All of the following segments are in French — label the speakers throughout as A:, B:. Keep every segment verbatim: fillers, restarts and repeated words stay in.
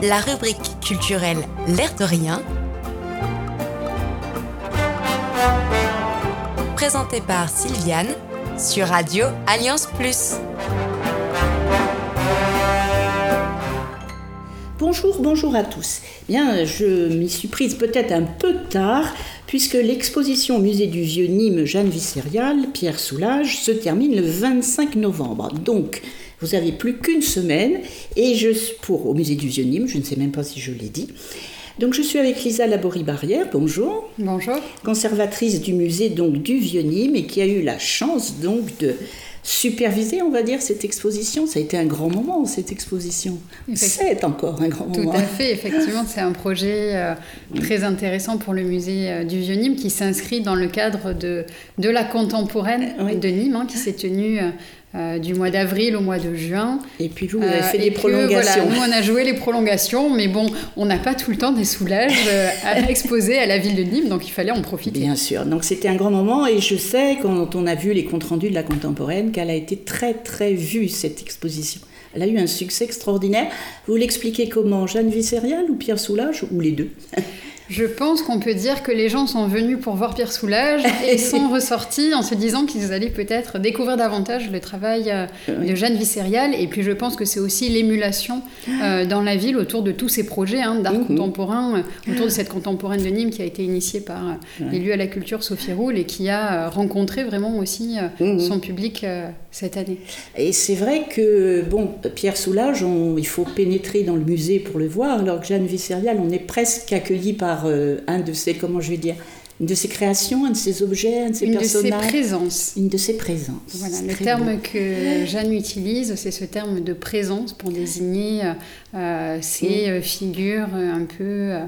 A: la rubrique culturelle L'air de rien, présentée par Sylviane sur Radio Alliance Plus.
B: Bonjour, bonjour à tous. Bien, je m'y suis prise peut-être un peu tard, puisque l'exposition au musée du Vieux Nîmes Jeanne Visserial, Pierre Soulages, se termine le vingt-cinq novembre. Donc, vous n'avez plus qu'une semaine, et je pour au musée du Vieux Nîmes, je ne sais même pas si je l'ai dit. Donc, je suis avec Lisa Laborie-Barrière, bonjour.
C: Bonjour. Conservatrice
B: du musée donc, du Vieux Nîmes, et qui a eu la chance donc de superviser, on va dire, cette exposition. Ça a été un grand moment, cette exposition. C'est encore un grand
C: Tout
B: moment.
C: Tout à fait, effectivement, c'est un projet euh, très intéressant pour le musée euh, du Vieux Nîmes qui s'inscrit dans le cadre de, de la contemporaine oui. de Nîmes, hein, qui s'est tenue euh, euh, du mois d'avril au mois de juin.
B: Et puis vous, vous avez fait euh, des prolongations.
C: Que, voilà, nous, on a joué les prolongations, mais bon, on n'a pas tout le temps des Soulages euh, à exposer à la ville de Nîmes, donc il fallait en profiter.
B: Bien sûr, donc c'était un grand moment, et je sais, quand on a vu les comptes rendus de la contemporaine, qu'elle a été très très vue, cette exposition. Elle a eu un succès extraordinaire. Vous l'expliquez comment, Jeanne Visserial ou Pierre Soulages, ou les deux?
C: Je pense qu'on peut dire que les gens sont venus pour voir Pierre Soulages et sont ressortis en se disant qu'ils allaient peut-être découvrir davantage le travail oui. de Jeanne Visserial. Et puis je pense que c'est aussi l'émulation euh, dans la ville autour de tous ces projets hein, d'art mmh. contemporain, euh, autour de cette contemporaine de Nîmes qui a été initiée par euh, oui. l'élu à la culture Sophie Roule et qui a euh, rencontré vraiment aussi euh, mmh. son public euh, cette année.
B: Et c'est vrai que bon, Pierre Soulages, on, il faut pénétrer dans le musée pour le voir, alors que Jeanne Visserial, on est presque accueilli par Euh, un de ses, comment je vais dire, une de ses créations, un de ses objets, un de ses
C: une
B: personnages.
C: Une de ses présences.
B: Une de ses présences.
C: Voilà, le terme beau. que Jeanne utilise, c'est ce terme de présence pour désigner euh, ces mmh. figures un peu euh,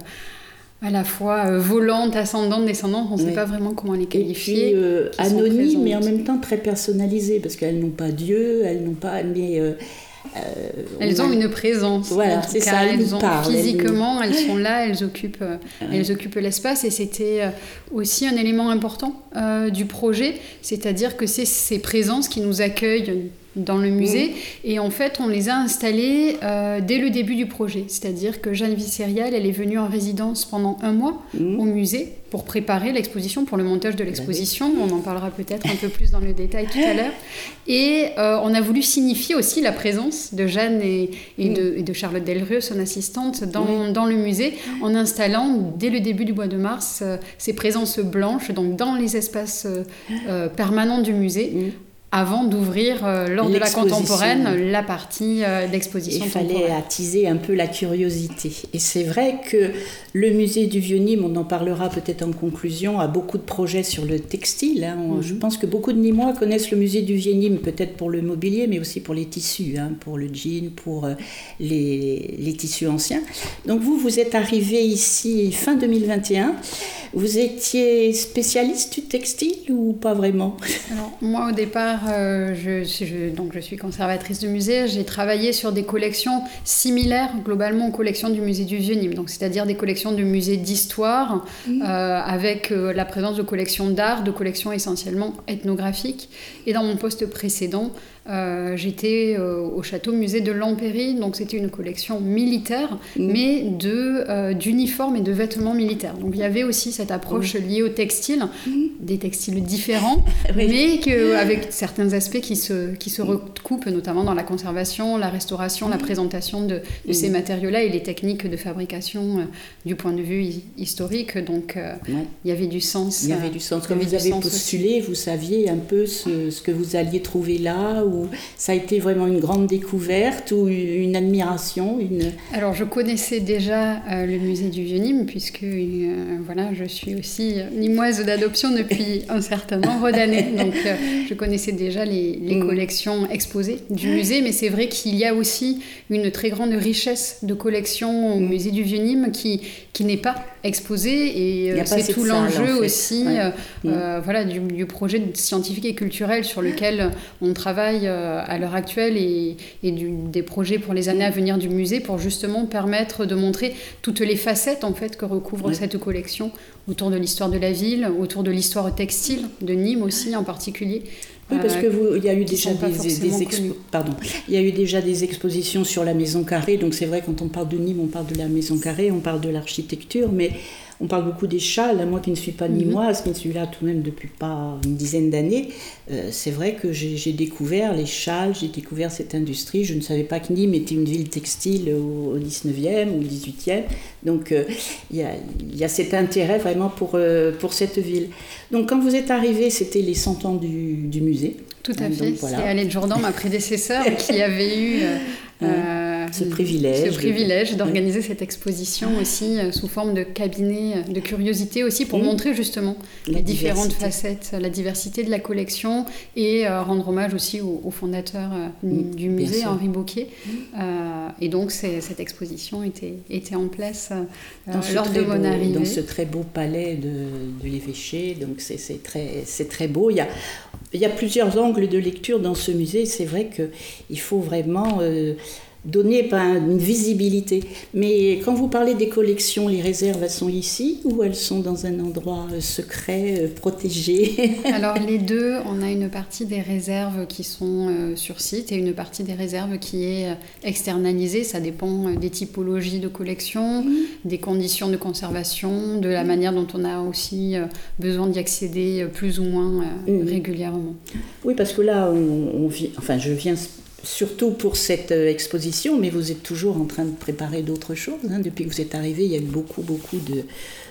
C: à la fois euh, volantes, ascendantes, descendantes, on ne oui. sait pas vraiment comment les qualifier.
B: Et puis euh, anonymes, mais en même temps très personnalisées, parce qu'elles n'ont pas Dieu, elles n'ont pas... Mais, euh,
C: Euh, elles ont a... une présence.
B: Voilà, c'est
C: cas,
B: ça. Elles,
C: elles ont,
B: parlent,
C: physiquement,
B: elles,
C: elles sont là, elles occupent, euh, ouais. elles occupent l'espace. Et c'était euh, aussi un élément important euh, du projet, c'est-à-dire que c'est ces présences qui nous accueillent dans le musée. Mmh. Et en fait, on les a installées euh, dès le début du projet. C'est-à-dire que Jeanne Visserial, elle est venue en résidence pendant un mois mmh. au musée pour préparer l'exposition, pour le montage de l'exposition. On en parlera peut-être un peu plus dans le détail tout à l'heure. Et euh, on a voulu signifier aussi la présence de Jeanne et, et, mmh. de, et de Charlotte Delrieux, son assistante, dans, mmh. dans le musée, en installant, dès le début du mois de mars, euh, ces présences blanches, donc dans les espaces euh, euh, permanents du musée, mmh. avant d'ouvrir, euh, lors de la contemporaine, la partie euh, d'exposition temporaire.
B: Il fallait attiser un peu la curiosité. Et c'est vrai que le musée du Vieux Nîmes, on en parlera peut-être en conclusion, a beaucoup de projets sur le textile. Hein. Mm-hmm. Je pense que beaucoup de Nîmois connaissent le musée du Vieux Nîmes, peut-être pour le mobilier, mais aussi pour les tissus, hein, pour le jean, pour euh, les, les tissus anciens. Donc vous, vous êtes arrivé ici fin deux mille vingt et un. Vous étiez spécialiste du textile ou pas vraiment?
C: Alors, moi, au départ, euh, je, je, donc, je suis conservatrice de musée. J'ai travaillé sur des collections similaires, globalement, aux collections du musée du Vieux Nîmes. Donc, c'est-à-dire des collections de musées d'histoire, mmh. euh, avec euh, la présence de collections d'art, de collections essentiellement ethnographiques. Et dans mon poste précédent, Euh, j'étais euh, au château musée de Lampéry, donc c'était une collection militaire, mmh. mais de, euh, d'uniformes et de vêtements militaires. Donc il y avait aussi cette approche mmh. liée au textile, mmh. des textiles différents, oui. mais que, avec certains aspects qui se, qui se recoupent, notamment dans la conservation, la restauration, mmh. la présentation de, de mmh. ces matériaux-là et les techniques de fabrication euh, du point de vue hi- historique. Donc euh, ouais. il y avait du sens.
B: Il y avait du sens. Quand vous avez postulé, aussi. Vous saviez un peu ce, ce que vous alliez trouver là, ou ça a été vraiment une grande découverte ou une admiration une...
C: Alors, je connaissais déjà euh, le musée du Vieux Nîmes, puisque euh, voilà, je suis aussi nîmoise d'adoption depuis un certain nombre d'années. Donc, euh, je connaissais déjà les, les mmh. collections exposées du musée, mais c'est vrai qu'il y a aussi une très grande richesse de collections au mmh. musée du Vieux Nîmes qui, qui n'est pas exposée, et euh, c'est tout l'enjeu en fait. aussi ouais. euh, mmh. euh, voilà, du, du projet scientifique et culturel sur lequel on travaille à l'heure actuelle et, et du, des projets pour les années à venir du musée pour justement permettre de montrer toutes les facettes en fait que recouvre oui. cette collection autour de l'histoire de la ville, autour de l'histoire textile de Nîmes aussi en particulier.
B: Oui, parce que vous, il y a eu
C: qui
B: déjà
C: sont pas
B: des, des
C: forcément
B: expo-
C: connus.
B: pardon, il y a eu déjà des expositions sur la Maison Carrée. Donc c'est vrai, quand on parle de Nîmes, on parle de la Maison Carrée, on parle de l'architecture, mais on parle beaucoup des châles. Moi qui ne suis pas nîmoise, qui ne suis là tout de même depuis pas une dizaine d'années, euh, c'est vrai que j'ai, j'ai découvert les châles, j'ai découvert cette industrie. Je ne savais pas que Nîmes était une ville textile au, au dix-neuvième ou au dix-huitième. Donc euh, il y a, y a cet intérêt vraiment pour, euh, pour cette ville. Donc quand vous êtes arrivé, c'était les cent ans du, du musée.
C: Tout à
B: Donc,
C: fait.
B: voilà.
C: C'est Alain Jourdan, ma prédécesseure, qui avait eu euh, euh,
B: ce privilège,
C: ce privilège d'organiser cette exposition aussi euh, sous forme de cabinet de curiosité aussi pour mmh. montrer justement la les différentes facettes, la diversité de la collection et euh, rendre hommage aussi au, au fondateur euh, mmh, du musée, Henri Bocquet. Mmh. Euh, et donc c'est, cette exposition était, était en place euh, lors de mon
B: beau,
C: arrivée.
B: Dans ce très beau palais de, de l'évêché, donc c'est, c'est, très, c'est très beau. Il y a, il y a plusieurs angles de lecture dans ce musée. C'est vrai qu'il faut vraiment euh, donner ben, une visibilité. Mais quand vous parlez des collections, les réserves, elles sont ici ou elles sont dans un endroit euh, secret, euh, protégé?
C: Alors les deux, on a une partie des réserves qui sont euh, sur site et une partie des réserves qui est euh, externalisée. Ça dépend euh, des typologies de collection, mmh. des conditions de conservation, de la manière dont on a aussi euh, besoin d'y accéder euh, plus ou moins euh, mmh. régulièrement.
B: Oui, parce que là, on, on vit, enfin, je viens surtout pour cette exposition, mais vous êtes toujours en train de préparer d'autres choses. Hein. Depuis que vous êtes arrivé, il y a eu beaucoup, beaucoup de,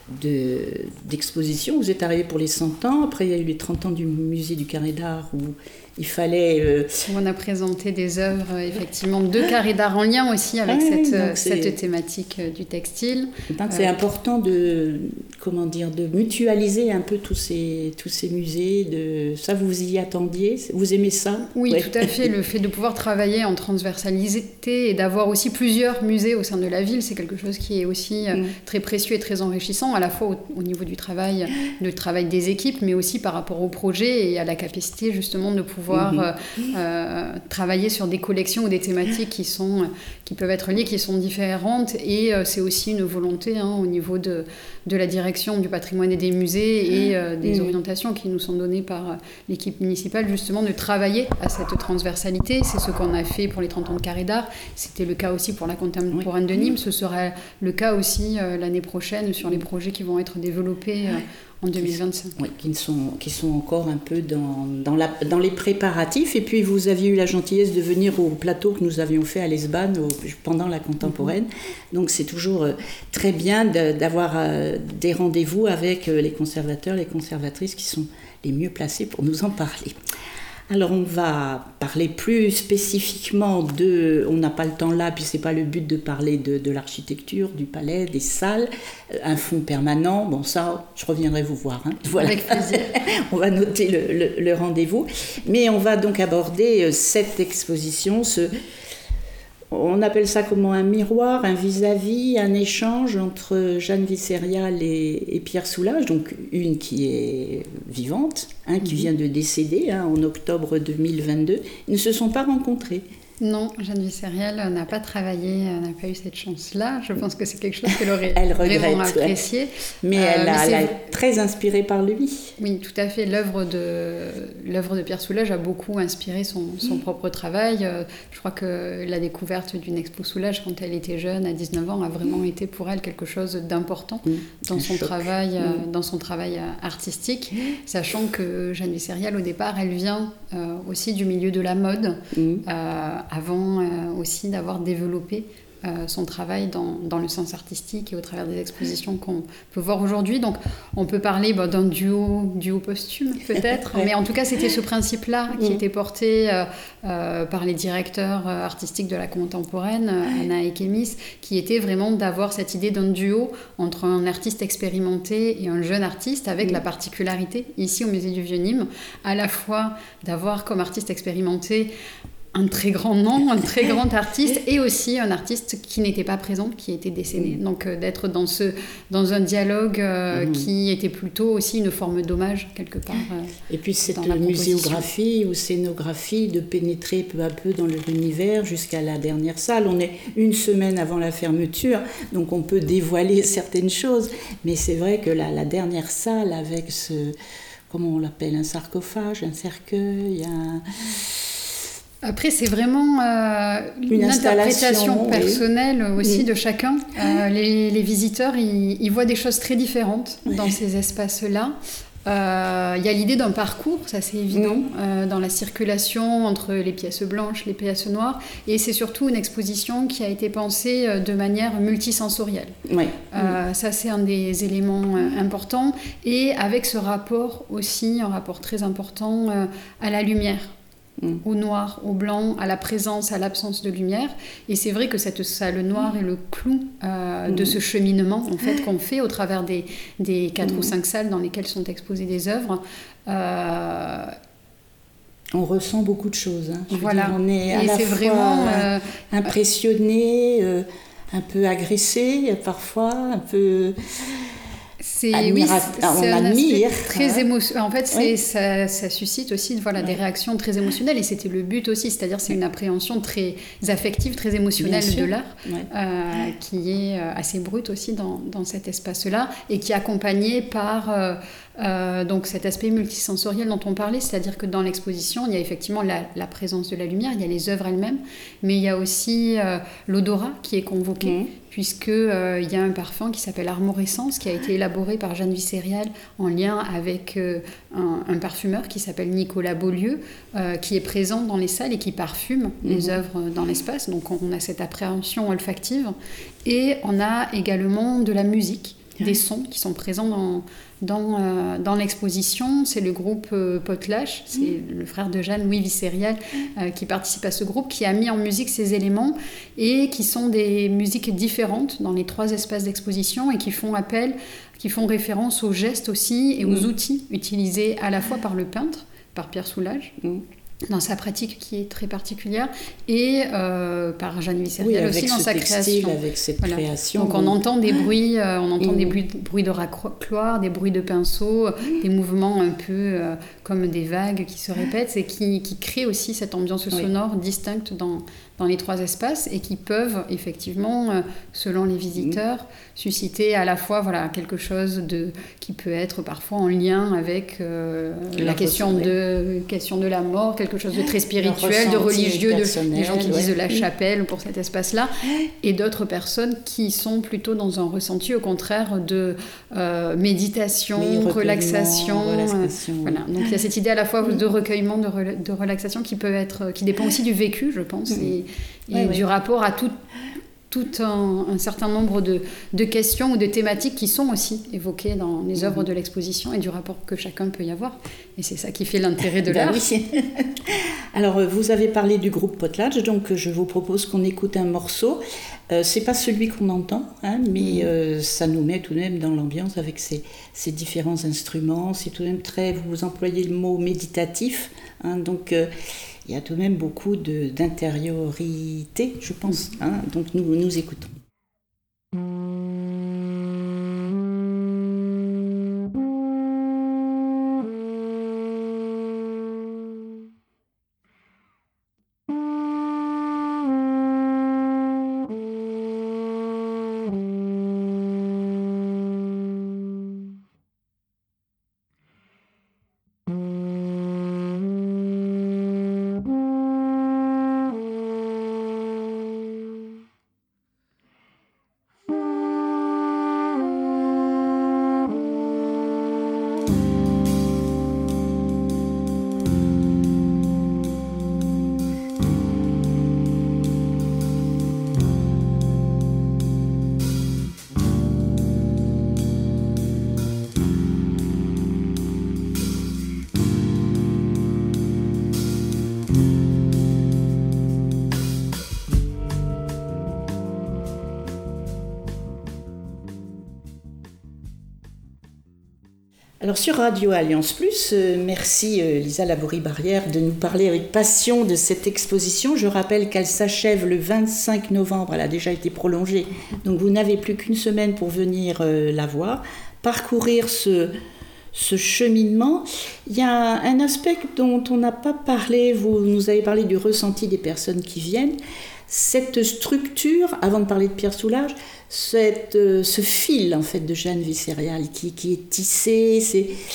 B: de, d'expositions. Vous êtes arrivé pour les cent ans, après il y a eu les trente ans du musée du Carré d'Art où il fallait... Euh...
C: On a présenté des œuvres, effectivement, de Carré d'Art en lien aussi avec ah, cette, cette thématique du textile.
B: Donc c'est euh... important de, comment dire, de mutualiser un peu tous ces, tous ces musées. De... Ça, vous y attendiez? Vous aimez ça?
C: Oui,
B: ouais.
C: Tout à fait. Le fait de pouvoir travailler en transversalité et d'avoir aussi plusieurs musées au sein de la ville, c'est quelque chose qui est aussi mm. très précieux et très enrichissant, à la fois au, au niveau du travail, le travail des équipes, mais aussi par rapport au projet et à la capacité justement de pouvoir pouvoir mmh. euh, travailler sur des collections ou des thématiques qui, sont, qui peuvent être liées, qui sont différentes. Et euh, c'est aussi une volonté hein, au niveau de, de la direction du patrimoine et des musées et euh, des mmh. orientations qui nous sont données par euh, l'équipe municipale, justement, de travailler à cette transversalité. C'est ce qu'on a fait pour les trente ans de Carré d'Art. C'était le cas aussi pour la contemporaine oui. de Nîmes. Ce sera le cas aussi euh, l'année prochaine sur les projets qui vont être développés euh, en deux mille vingt-cinq.
B: Oui, qui sont, qui sont encore un peu dans, dans, la, dans les préparatifs. Et puis, vous aviez eu la gentillesse de venir au plateau que nous avions fait à l'Esbane au, pendant la contemporaine. Mm-hmm. Donc, c'est toujours euh, très bien de, d'avoir euh, des rendez-vous avec euh, les conservateurs, les conservatrices qui sont les mieux placés pour nous en parler. Alors, on va parler plus spécifiquement de... On n'a pas le temps là, puis ce n'est pas le but de parler de, de l'architecture, du palais, des salles, un fonds permanent. Bon, ça, je reviendrai vous voir. Hein. Voilà.
C: Avec plaisir.
B: On va noter le, le, le rendez-vous. Mais on va donc aborder cette exposition, ce... On appelle ça comment? Un miroir, un vis-à-vis, un échange entre Jeanne Visserial et, et Pierre Soulages, donc une qui est vivante, un qui vient de décéder hein, en octobre deux mille vingt-deux. Ils ne se sont pas rencontrés.
C: Non, Jeanne Visserial n'a pas travaillé, n'a pas eu cette chance-là. Je pense que c'est quelque chose qu'elle aurait
B: elle regrette,
C: vraiment apprécié.
B: Ouais. Mais euh, elle, a, mais elle a très inspirée par lui.
C: Oui, tout à fait. L'œuvre de, l'œuvre de Pierre Soulages a beaucoup inspiré son, son mmh. propre travail. Je crois que la découverte d'une expo Soulages quand elle était jeune, à dix-neuf ans, a vraiment été pour elle quelque chose d'important mmh. dans, son travail, mmh. dans son travail artistique. Mmh. Sachant que Jeanne Visserial, au départ, elle vient euh, aussi du milieu de la mode. Mmh. Euh, avant euh, aussi d'avoir développé euh, son travail dans, dans le sens artistique et au travers des expositions qu'on peut voir aujourd'hui. Donc on peut parler bah, d'un duo, duo posthume peut-être, ouais. mais en tout cas c'était ce principe-là qui mmh. était porté euh, euh, par les directeurs euh, artistiques de la contemporaine, euh, Anna et Kémis, qui était vraiment d'avoir cette idée d'un duo entre un artiste expérimenté et un jeune artiste, avec mmh. la particularité ici au Musée du Vieux-Nîmes, à la fois d'avoir comme artiste expérimenté un très grand nom, un très grand artiste, et aussi un artiste qui n'était pas présent, qui était décédé. Mmh. Donc euh, d'être dans, ce, dans un dialogue euh, mmh. qui était plutôt aussi une forme d'hommage, quelque part. Euh,
B: et puis cette muséographie ou scénographie, de pénétrer peu à peu dans leur univers jusqu'à la dernière salle. On est une semaine avant la fermeture, donc on peut dévoiler certaines choses, mais c'est vrai que la, la dernière salle avec ce... comment on l'appelle, un sarcophage, un cercueil, un...
C: Après, c'est vraiment euh, une,
B: une
C: interprétation personnelle
B: oui.
C: aussi
B: oui.
C: de chacun. Euh, les, les visiteurs, ils, ils voient des choses très différentes oui. dans ces espaces-là. Il euh, y a l'idée d'un parcours, ça c'est évident, mmh. euh, dans la circulation entre les pièces blanches, les pièces noires, et c'est surtout une exposition qui a été pensée de manière multisensorielle.
B: Oui.
C: Euh, mmh. Ça c'est un des éléments euh, importants, et avec ce rapport aussi, un rapport très important euh, à la lumière. Mmh. Au noir, au blanc, à la présence, à l'absence de lumière. Et c'est vrai que cette salle noire est le clou euh, mmh. de ce cheminement en fait, qu'on fait au travers des, des quatre mmh. ou cinq salles dans lesquelles sont exposées des œuvres. Euh...
B: On ressent beaucoup de choses. Hein.
C: Voilà.
B: Dire, on est à
C: Et
B: la
C: c'est
B: fois
C: vraiment euh...
B: impressionné, euh, un peu agressé, parfois un peu...
C: C'est,
B: Admira...
C: oui, c'est,
B: on
C: c'est
B: admire.
C: Très
B: hein.
C: émotionnel. En fait, c'est,
B: oui.
C: ça, ça suscite aussi voilà, ouais. des réactions très émotionnelles et c'était le but aussi, c'est-à-dire c'est une appréhension très affective, très émotionnelle de l'art ouais. euh, qui est assez brute aussi dans, dans cet espace-là et qui est accompagnée par euh, euh, donc cet aspect multisensoriel dont on parlait, c'est-à-dire que dans l'exposition, il y a effectivement la, la présence de la lumière, il y a les œuvres elles-mêmes, mais il y a aussi euh, l'odorat qui est convoqué. Mmh. puisqu'il euh, y a un parfum qui s'appelle Armorescence, qui a été élaboré par Jeanne Visserial en lien avec euh, un, un parfumeur qui s'appelle Nicolas Beaulieu, euh, qui est présent dans les salles et qui parfume mmh. les œuvres dans l'espace. Donc on a cette appréhension olfactive. Et on a également de la musique, mmh. des sons qui sont présents dans... Dans, euh, dans l'exposition, c'est le groupe euh, Potlatch, c'est mmh. le frère de Jeanne, Louis Visserial, euh, qui participe à ce groupe, qui a mis en musique ces éléments et qui sont des musiques différentes dans les trois espaces d'exposition et qui font appel, qui font référence aux gestes aussi et aux mmh. outils utilisés à la fois par le peintre, par Pierre Soulages, mmh. dans sa pratique qui est très particulière, et euh, par Jeanne Visserial
B: oui,
C: aussi dans sa
B: textile,
C: création.
B: Avec cette voilà. création.
C: Donc on entend des bruits, euh, on entend mmh. des bruits, bruits de racloir, des bruits de pinceau, mmh. des mouvements un peu euh, comme des vagues qui se répètent et qui, qui créent aussi cette ambiance sonore oui. distincte dans, dans les trois espaces et qui peuvent effectivement, euh, selon les visiteurs, mmh. susciter à la fois voilà, quelque chose de, qui peut être parfois en lien avec euh, la, la question de, question de la mort, quelque chose de très spirituel, de religieux, de, des gens qui ouais. disent de la chapelle pour cet espace-là, et d'autres personnes qui sont plutôt dans un ressenti au contraire de euh, méditation, oui, relaxation. relaxation. Euh, voilà. Donc il y a cette idée à la fois de recueillement, de, re, de relaxation qui peut être, qui dépend aussi du vécu, je pense, mmh. et, et ouais, du ouais. rapport à tout. tout un, un certain nombre de, de questions ou de thématiques qui sont aussi évoquées dans les œuvres de l'exposition et du rapport que chacun peut y avoir. Et c'est ça qui fait l'intérêt de l'art.
B: Ben oui. Alors, vous avez parlé du groupe Potlatch, donc je vous propose qu'on écoute un morceau. Euh, c'est pas celui qu'on entend, hein, mais euh, ça nous met tout de même dans l'ambiance avec ces, ces différents instruments. C'est tout de même très, vous employez le mot méditatif, hein, donc... Euh, il y a tout de même beaucoup de, d'intériorité, je pense. Hein, donc nous, nous écoutons. Alors sur Radio Alliance Plus, euh, merci euh, Lisa Laborie-Barrière de nous parler avec passion de cette exposition. Je rappelle qu'elle s'achève le vingt-cinq novembre, elle a déjà été prolongée, donc vous n'avez plus qu'une semaine pour venir euh, la voir, parcourir ce, ce cheminement. Il y a un aspect dont on n'a pas parlé, vous nous avez parlé du ressenti des personnes qui viennent. Cette structure, avant de parler de Pierre Soulages, cette, euh, ce fil en fait de Jeanne Visserial qui, qui est tissé, c'est...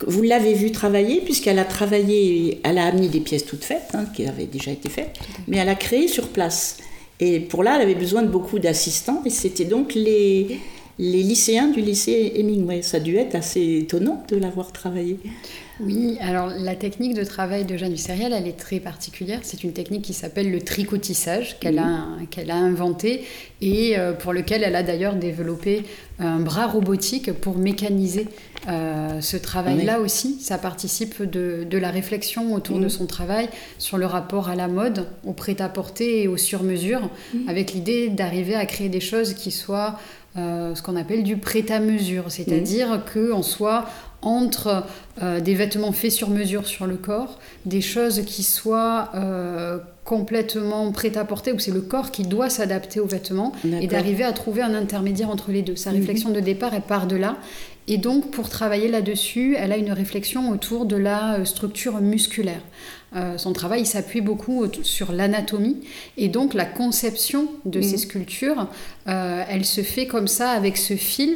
B: vous l'avez vue travailler, puisqu'elle a travaillé, elle a amené des pièces toutes faites, hein, qui avaient déjà été faites, mais elle a créé sur place. Et pour là, elle avait besoin de beaucoup d'assistants, et c'était donc les, les lycéens du lycée Hemingway. Ça a dû être assez étonnant de l'avoir travaillé.
C: Oui, alors la technique de travail de Jeanne Visseriel, elle est très particulière. C'est une technique qui s'appelle le tricotissage, qu'elle a, qu'elle a inventé et euh, pour lequel elle a d'ailleurs développé un bras robotique pour mécaniser euh, ce travail-là oui. aussi. Ça participe de, de la réflexion autour mmh. de son travail sur le rapport à la mode, au prêt-à-porter et au sur-mesure, mmh. avec l'idée d'arriver à créer des choses qui soient euh, ce qu'on appelle du prêt-à-mesure, c'est-à-dire mmh. qu'on soit entre euh, des vêtements faits sur mesure sur le corps, des choses qui soient euh, complètement prêtes à porter, où c'est le corps qui doit s'adapter aux vêtements, D'accord. et d'arriver à trouver un intermédiaire entre les deux. Sa réflexion mm-hmm. de départ, elle part de là. Et donc, pour travailler là-dessus, elle a une réflexion autour de la structure musculaire. Euh, son travail il s'appuie beaucoup sur l'anatomie et donc la conception de mmh. ces sculptures, euh, elle se fait comme ça avec ce fil.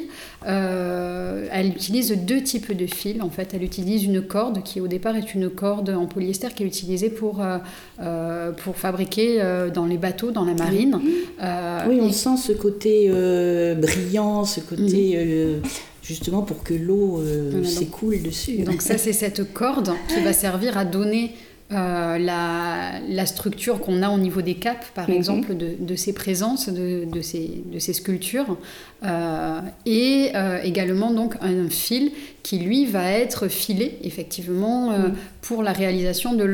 C: Euh, elle utilise deux types de fils. En fait, elle utilise une corde qui au départ est une corde en polyester qui est utilisée pour, euh, euh, pour fabriquer euh, dans les bateaux, dans la marine.
B: Mmh. Euh, oui, on et... sent ce côté euh, brillant, ce côté... Mmh. Euh, justement pour que l'eau euh, non, non, s'écoule non. dessus.
C: Donc ça, c'est cette corde qui va servir à donner euh, la, la structure qu'on a au niveau des capes, par mm-hmm. exemple, de, de ces présences, de, de, ces, de ces sculptures. Euh, et euh, également donc un fil qui, lui, va être filé, effectivement, euh, mm. pour la réalisation de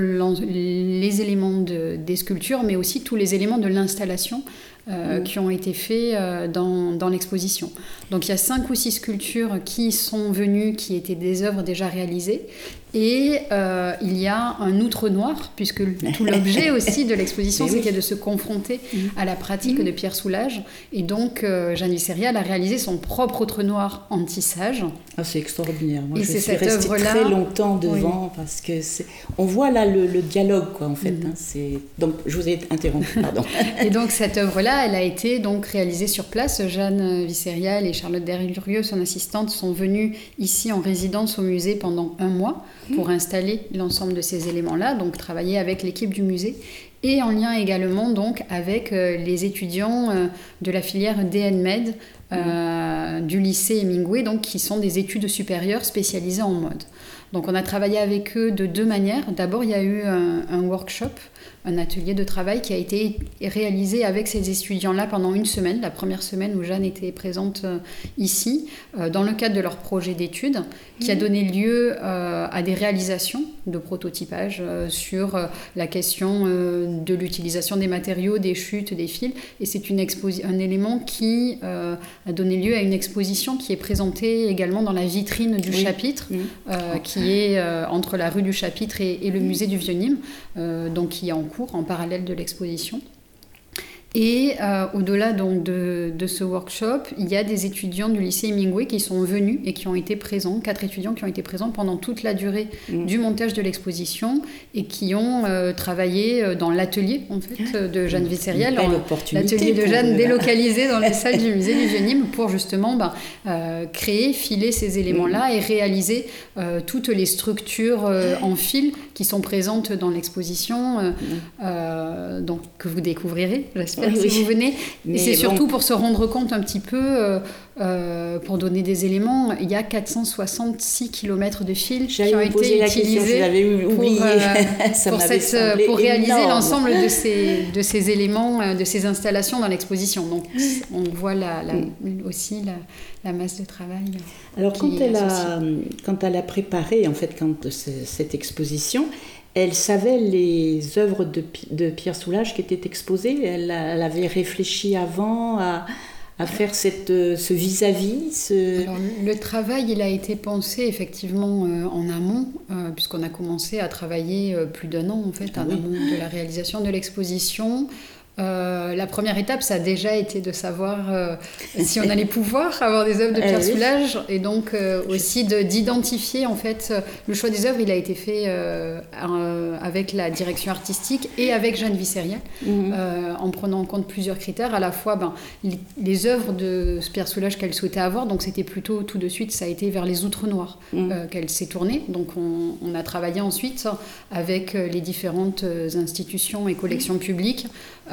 C: les éléments de, des sculptures, mais aussi tous les éléments de l'installation Euh, mmh. qui ont été faits euh, dans, dans l'exposition. Donc il y a cinq ou six sculptures qui sont venues, qui étaient des œuvres déjà réalisées. Et euh, il y a un outre noir, puisque tout l'objet aussi de l'exposition, c'était oui. de se confronter mmh. à la pratique mmh. de Pierre Soulages. Et donc, euh, Jeanne Visseriel a réalisé son propre outre noir en tissage.
B: Ah, c'est extraordinaire. Moi,
C: et
B: je
C: c'est
B: suis
C: cette
B: restée
C: œuvre-là...
B: très longtemps devant, oui. parce que c'est... on voit là le, le dialogue, quoi, en fait. Mmh. Hein, c'est... Donc, je vous ai interrompu, pardon.
C: Et donc, cette œuvre-là, elle a été donc réalisée sur place. Jeanne Visseriel et Charlotte Derriurieux, son assistante, sont venues ici en résidence au musée pendant un mois pour installer l'ensemble de ces éléments-là, donc travailler avec l'équipe du musée et en lien également donc avec euh, les étudiants euh, de la filière D N Med euh, mmh. du lycée Hemingway, donc qui sont des études supérieures spécialisées en mode. Donc on a travaillé avec eux de deux manières. D'abord, il y a eu un, un workshop, un atelier de travail qui a été réalisé avec ces étudiants-là pendant une semaine, la première semaine où Jeanne était présente euh, ici, euh, dans le cadre de leur projet d'études, qui a donné lieu euh, à des réalisations de prototypage euh, sur euh, la question euh, de l'utilisation des matériaux, des chutes, des fils. Et c'est une exposi- un élément qui euh, a donné lieu à une exposition qui est présentée également dans la vitrine du oui. chapitre, oui. Euh, qui est euh, entre la rue du Chapitre et, et le musée du Vieux-Nîmes, euh, donc qui est en cours, en parallèle de l'exposition. Et euh, au-delà donc de, de ce workshop, il y a des étudiants du lycée Hemingway qui sont venus et qui ont été présents, quatre étudiants qui ont été présents pendant toute la durée mmh. du montage de l'exposition et qui ont euh, travaillé dans l'atelier en fait, de Jeanne Visseriel, l'atelier de Jeanne délocalisé dans les salles du musée du Vieux-Nîmes pour justement ben, euh, créer, filer ces éléments-là mmh. et réaliser euh, toutes les structures euh, en fil qui sont présentes dans l'exposition, euh, mmh. euh, donc, que vous découvrirez, j'espère. Oui, si vous venez, mais et c'est bon. Surtout pour se rendre compte un petit peu, euh, euh, pour donner des éléments, il y a quatre cent soixante-six kilomètres de fils
B: J'allais
C: qui ont été
B: la
C: utilisés
B: pour, euh,
C: pour, cette, pour réaliser énorme. l'ensemble de ces, de ces éléments, de ces installations dans l'exposition. Donc on voit la, la, mm. aussi la, la masse de travail.
B: Alors quand elle, a, quand elle a préparé en fait, quand, cette exposition, elle savait les œuvres de, de Pierre Soulages qui étaient exposées. Elle, elle avait réfléchi avant à, à faire cette, ce vis-à-vis. Ce...
C: Alors, le travail, il a été pensé effectivement euh, en amont, euh, puisqu'on a commencé à travailler euh, plus d'un an en fait, en oui. amont de la réalisation de l'exposition. Euh, la première étape, ça a déjà été de savoir euh, si on allait pouvoir avoir des œuvres de Pierre Soulages, et donc euh, aussi de, d'identifier en fait le choix des œuvres. Il a été fait euh, euh, avec la direction artistique et avec Jeanne Visseriel, mmh. euh, en prenant en compte plusieurs critères, à la fois ben, les, les œuvres de Pierre Soulages qu'elle souhaitait avoir, donc c'était plutôt tout de suite, ça a été vers les outre noirs mmh. euh, qu'elle s'est tournée. Donc on, on a travaillé ensuite avec les différentes institutions et collections publiques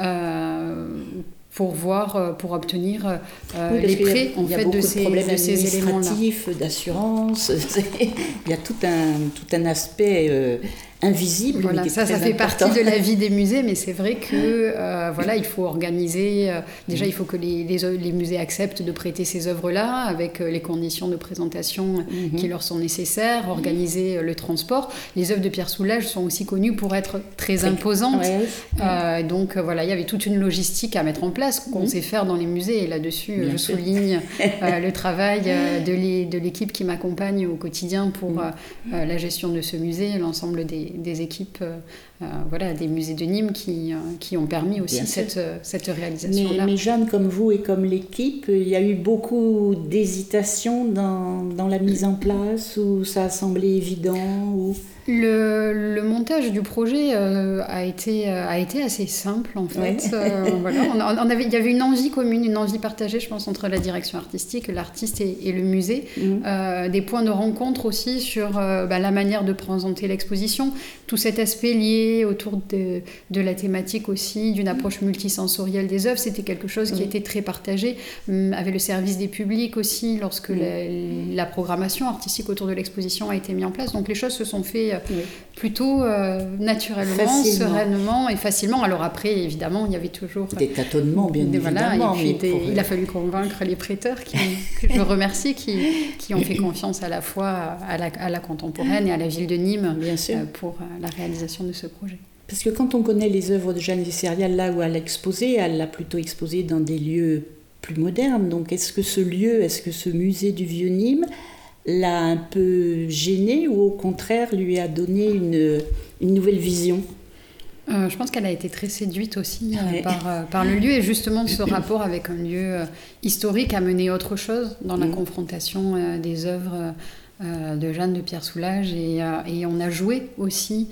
C: euh, pour voir, pour obtenir euh,
B: oui,
C: les prêts en
B: fait,
C: de,
B: de
C: ces,
B: problèmes
C: de ces éléments-là.
B: D'assurance, il y a tout un, tout un aspect euh, invisible.
C: Voilà, ça, ça fait
B: important.
C: partie de la vie des musées, mais c'est vrai que euh, voilà, il faut organiser. Euh, déjà, il faut que les, les, les musées acceptent de prêter ces œuvres-là avec euh, les conditions de présentation mm-hmm. qui leur sont nécessaires, organiser euh, le transport. Les œuvres de Pierre Soulages sont aussi connues pour être très c'est... imposantes. Ouais. Euh, donc euh, voilà, il y avait toute une logistique à mettre en place qu'on mm-hmm. sait faire dans les musées. Et là-dessus, Bien je sûr. souligne euh, le travail euh, de, les, de l'équipe qui m'accompagne au quotidien pour euh, euh, la gestion de ce musée, l'ensemble des des équipes, euh, euh, voilà, des musées de Nîmes qui, euh, qui ont permis aussi cette, euh, cette réalisation-là.
B: Mais, mais Jeanne, comme vous et comme l'équipe, il y a eu beaucoup d'hésitation dans, dans la mise en place, ou ça a semblé évident ou...
C: Le, le montage du projet euh, a, été, euh, a été assez simple en fait. Ouais. Euh, voilà, on, on avait, il y avait une envie commune, une envie partagée, je pense, entre la direction artistique, l'artiste et, et le musée. Mmh. Euh, des points de rencontre aussi sur euh, bah, la manière de présenter l'exposition, tout cet aspect lié autour de, de la thématique aussi, d'une approche multisensorielle des œuvres. C'était quelque chose qui mmh. était très partagé, euh, avec le service des publics aussi, lorsque mmh. la, la programmation artistique autour de l'exposition a été mise en place. Donc les choses se sont faites Oui. plutôt euh, naturellement, facilement. sereinement et facilement. Alors après, évidemment, il y avait toujours...
B: Des tâtonnements, bien
C: des,
B: évidemment.
C: Voilà, et puis des, pour... il a fallu convaincre les prêteurs, qui, que je remercie, qui, qui ont fait confiance à la fois à la, à la Contemporaine et à la ville de Nîmes bien sûr. Euh, pour euh, la réalisation de ce projet.
B: Parce que quand on connaît les œuvres de Jeanne Visseriel, là où elle a exposé, elle l'a plutôt exposé dans des lieux plus modernes. Donc est-ce que ce lieu, est-ce que ce musée du Vieux-Nîmes l'a un peu gênée ou au contraire lui a donné une, une nouvelle vision ?
C: euh, Je pense qu'elle a été très séduite aussi euh, ouais. par, euh, par le lieu, et justement ce rapport avec un lieu euh, historique a mené autre chose dans la mmh. confrontation euh, des œuvres euh, de Jeanne de Pierre Soulages, et, euh, et on a joué aussi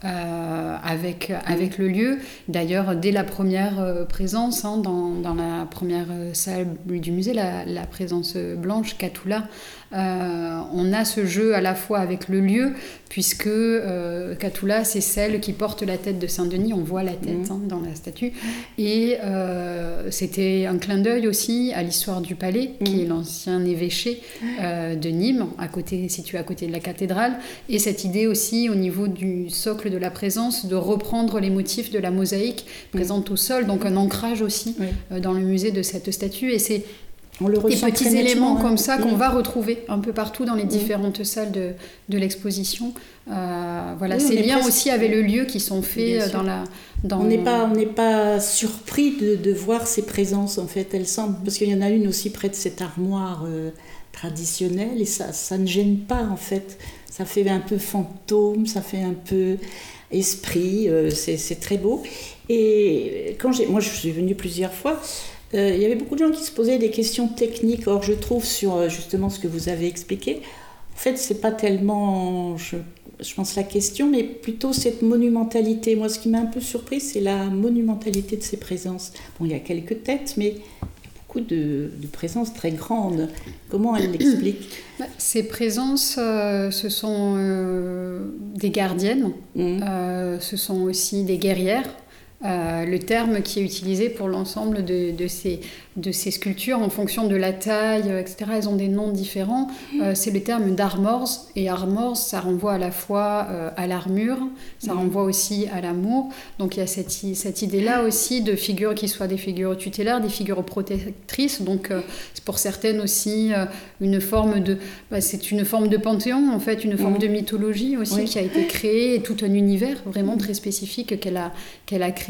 C: euh, avec, avec le lieu. D'ailleurs, dès la première euh, présence, hein, dans, dans la première salle du musée, la, la présence blanche, Katoula, Euh, on a ce jeu à la fois avec le lieu, puisque euh, Katoula, c'est celle qui porte la tête de Saint-Denis, on voit la tête mmh. hein, dans la statue, et euh, c'était un clin d'œil aussi à l'histoire du palais, mmh. qui est l'ancien évêché euh, de Nîmes, à côté, situé à côté de la cathédrale, et cette idée aussi au niveau du socle de la présence, de reprendre les motifs de la mosaïque mmh. présente au sol, donc un ancrage aussi mmh. euh, dans le musée de cette statue, et c'est
B: On le
C: des petits éléments
B: hein.
C: comme ça qu'on
B: mmh. va
C: retrouver un peu partout dans les différentes mmh. salles de, de l'exposition. Euh, voilà,
B: oui,
C: ces liens
B: presque...
C: aussi avec le lieu qui sont faits dans la... Dans...
B: On n'est pas, on n'est pas surpris de, de voir ces présences, en fait. Elles semblent, parce qu'il y en a une aussi près de cette armoire euh, traditionnelle, et ça, ça ne gêne pas, en fait. Ça fait un peu fantôme, ça fait un peu esprit, euh, c'est, c'est très beau. Et quand j'ai, moi, je suis venue plusieurs fois... Euh, il y avait beaucoup de gens qui se posaient des questions techniques. Or, je trouve sur justement ce que vous avez expliqué, en fait, c'est pas tellement, je, je pense, la question, mais plutôt cette monumentalité. Moi, ce qui m'a un peu surpris, c'est la monumentalité de ces présences. Bon, il y a quelques têtes, mais il y a beaucoup de, de présences très grandes. Comment elle l'explique ?
C: Ces présences, euh, ce sont euh, des gardiennes, mmh. euh, ce sont aussi des guerrières. Euh, le terme qui est utilisé pour l'ensemble de, de, ces, de ces sculptures en fonction de la taille, et cetera, elles ont des noms différents. Euh, c'est le terme d'armors, et armors, ça renvoie à la fois euh, à l'armure, ça mmh. renvoie aussi à l'amour. Donc il y a cette, cette idée-là aussi de figures qui soient des figures tutélaires, des figures protectrices. Donc euh, c'est pour certaines aussi euh, une forme de, bah, c'est une forme de panthéon, en fait, une forme mmh. de mythologie aussi oui. qui a été créée, et tout un univers vraiment très spécifique qu'elle a, qu'elle a créé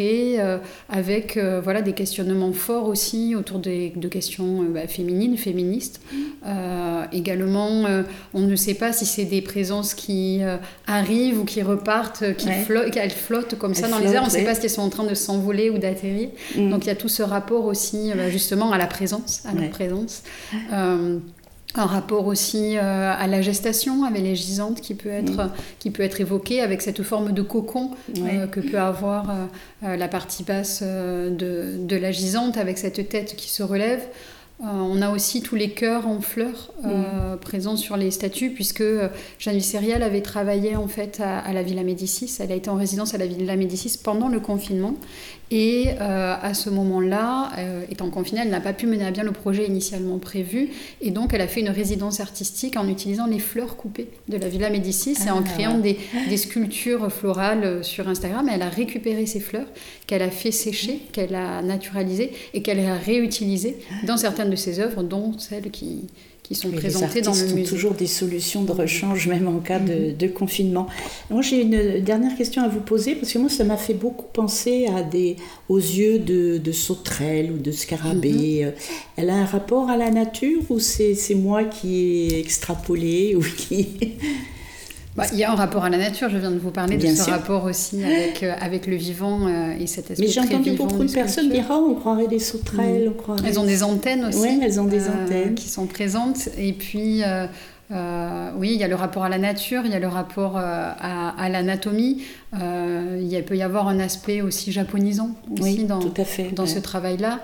C: créé euh, avec euh, voilà, des questionnements forts aussi autour des, de questions euh, bah, féminines, féministes. Euh, également, euh, on ne sait pas si c'est des présences qui euh, arrivent ou qui repartent, qui
B: ouais.
C: flottent, qu'elles flottent comme ça
B: elles
C: dans
B: flottent,
C: les airs. On ne
B: ouais.
C: sait pas si elles sont en train de s'envoler ou d'atterrir. Mm. Donc il y a tout ce rapport aussi bah, justement à la présence, à ouais. notre présence. Euh, Un rapport aussi euh, à la gestation avec les gisantes qui peut être, mmh. qui peut être évoqué avec cette forme de cocon euh, ouais. que peut avoir euh, la partie basse euh, de, de la gisante avec cette tête qui se relève. Euh, on a aussi tous les cœurs en fleurs euh, mmh. présents sur les statues, puisque euh, Jeanne Visserial avait travaillé en fait à, à la Villa Médicis. Elle a été en résidence à la Villa Médicis pendant le confinement. Et euh, à ce moment-là, euh, étant confinée, elle n'a pas pu mener à bien le projet initialement prévu. Et donc, elle a fait une résidence artistique en utilisant les fleurs coupées de la Villa Médicis ah, et en créant ouais. des, des sculptures florales sur Instagram. Elle a récupéré ces fleurs qu'elle a fait sécher, qu'elle a naturalisées et qu'elle a réutilisées dans certaines de ses œuvres, dont celles qui... qui sont et présentées dans le musée.
B: Les artistes ont toujours des solutions de rechange, même en cas de, de confinement. Moi, j'ai une dernière question à vous poser, parce que moi, ça m'a fait beaucoup penser à des, aux yeux de, de sauterelles ou de scarabées. Mm-hmm. Elle a un rapport à la nature ou c'est, c'est moi qui ai extrapolé ou qui...
C: Bah, il y a un rapport à la nature, je viens de vous parler
B: Bien
C: de ce
B: sûr.
C: rapport aussi avec, euh, avec le vivant euh, et cet aspect
B: Mais j'ai
C: très
B: entendu
C: vivant
B: beaucoup de personnes dire ah, on croirait des sauterelles,
C: mmh.
B: on croirait...
C: Elles ont des antennes aussi.
B: Oui, elles ont des
C: euh,
B: antennes.
C: Qui sont présentes. Et puis, euh, euh, oui, il y a le rapport à la nature, il y a le rapport euh, à, à l'anatomie. Euh, il peut y avoir un aspect aussi japonisant aussi
B: oui,
C: dans,
B: tout à fait,
C: dans
B: ouais.
C: ce travail-là.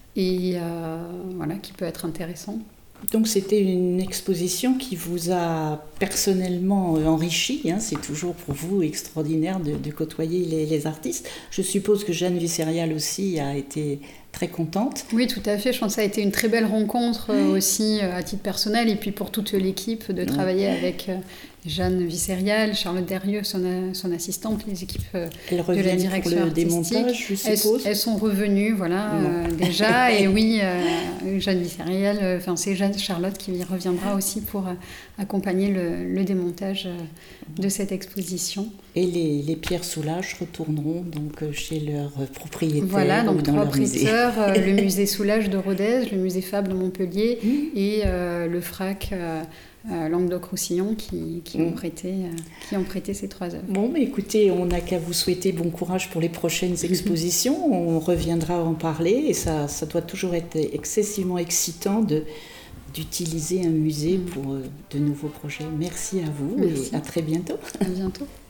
C: Et euh, voilà, qui peut être intéressant.
B: Donc c'était une exposition qui vous a personnellement enrichi, hein. C'est toujours pour vous extraordinaire de, de côtoyer les, les artistes. Je suppose que Jeanne Visserial aussi a été très contente.
C: Oui, tout à fait. Je pense que ça a été une très belle rencontre euh, aussi à titre personnel et puis pour toute l'équipe de travailler ouais. avec euh, Jeanne Visserial, Charlotte Derrieux, son, son assistante, les équipes euh, de la direction
B: pour le
C: artistique.
B: Démontage, je suppose.
C: Elles, elles sont revenues, voilà, euh, déjà. Et oui, euh, Jeanne Visserial, enfin euh, c'est Jeanne Charlotte qui reviendra aussi pour euh, accompagner le, le démontage euh, de cette exposition.
B: Et les, les pierres Soulages retourneront donc chez leur propriétaire.
C: Voilà, donc
B: ou dans
C: trois
B: leur musée.
C: prêteurs, euh, le musée Soulages de Rodez, le musée Fabre de Montpellier mmh. et euh, le Frac euh, euh, Languedoc-Roussillon qui, qui, mmh. ont prêté, euh, qui ont prêté ces trois œuvres.
B: Bon, mais écoutez, on n'a qu'à vous souhaiter bon courage pour les prochaines expositions. On reviendra en parler et ça, ça doit toujours être excessivement excitant de, d'utiliser un musée mmh. pour euh, de nouveaux projets. Merci à vous. Merci. Et à très bientôt.
C: À bientôt.